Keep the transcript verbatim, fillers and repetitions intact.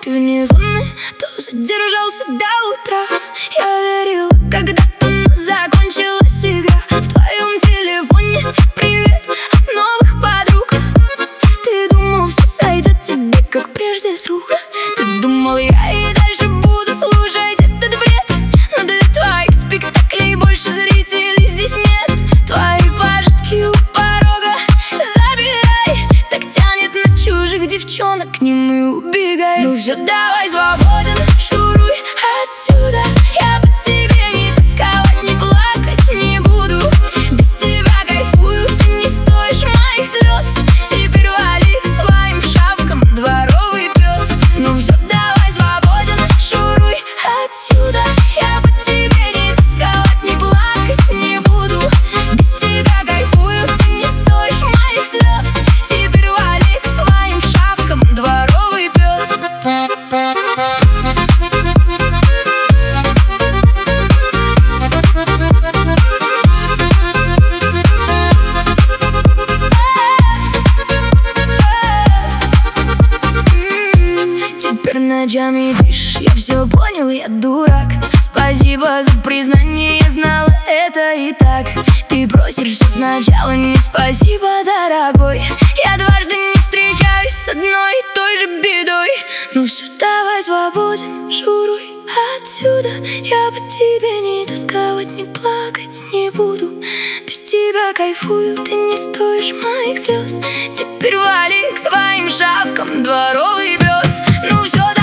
ты вне зоны, то задержался до утра. Я верила когда-то, но закончилась игра. В твоем телефоне привет от новых подруг. Ты думал, все сойдет тебе, как прежде, с рук. Ты думал, я и дальше буду слушать этот бред, но для твоих спектаклей больше зрителей здесь нет. Твои пожитки у порога забирай, так тянет на чужих девчонок, к ним и убегай. Ну все, давай свободен, шуруй отсюда. Я по тебе не тосковать, не плакать не буду. Без тебя кайфую, ты не стоишь моих слез. Теперь вали к своим шавкам, дворовый пес. Ну все, давай свободен, шуруй отсюда. Я по тебе не тосковать, не плакать не буду. Без тебя кайфую, ты не стоишь моих слез. Теперь вали к своим шавкам, дворовый пес. Теперь ночами дышишь, я все понял, я дурак. Спасибо за признание, я знала это и так. Ты просишь все сначала, нет, спасибо, дорогой. Я дважды не встречаюсь с одной и той же бедой. Ну все, давай свободен, шуруй отсюда. Я по тебе не тосковать, не плакать не буду. Без тебя кайфую, ты не стоишь моих слез. Теперь вали к своим шавкам, дворовый пес. Ну все,